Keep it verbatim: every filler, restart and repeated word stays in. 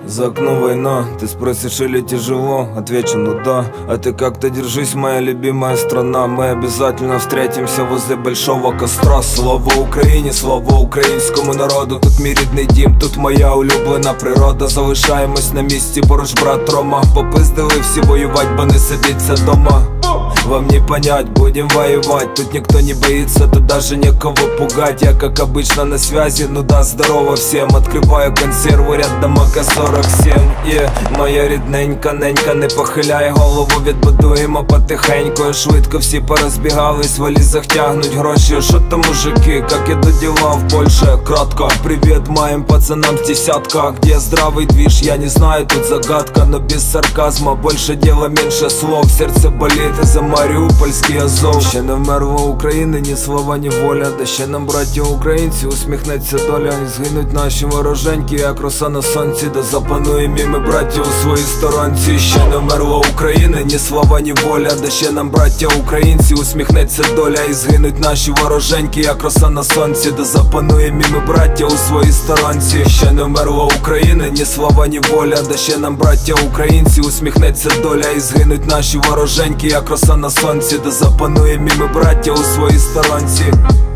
За окном война, ты спросишь, или тяжело? Отвечу, ну да. А ты как-то держись, моя любимая страна. Мы обязательно встретимся возле большого костра. Слава Україні, слава українському народу. Тут мій рідний дім, тут моя улюблена природа. Залишаємось на місці, поруч брат Рома. Попиздили всі воювать, бо не сидіться дома. Вам не понять, будем воевать. Тут никто не боится, тут даже некого пугать. Я как обычно на связи, ну да, здорово всем. Открываю консерву рядом а ка сорок сім. yeah. Моя рідненька, ненька, не похиляй голову, відбудуємо потихеньку. Швидко всі порозбігались, в валізах тягнуть гроші. Шо то мужики, как идут дела в Польше? Кратко, привет моим пацанам с десятка. Где здравый движ, я не знаю, тут загадка. Но без сарказма, больше дела, меньше слов. Сердце болит за Маріупольський Азов. Ще не вмерла України, ні слова, ні воля. Да ще нам, браття українці, усміхнеться доля. І згинуть наші вороженьки, як роса на сонці. Да запануємо і ми, браття, у своїй сторонці. Ще не вмерла України, ні слова, ні воля. Да ще нам, браття українці, усміхнеться доля. І згинуть наші вороженьки, як роса на сонці. Да запануємо і ми, браття, у своїй сторонці. Ще не вмерла України, ні слова, ні воля. Да ще нам, браття українці, усміхнеться доля. І згинуть наші вороженьки, як роса на сонці. Да запануємо і ми, браття, у своїй сторонці.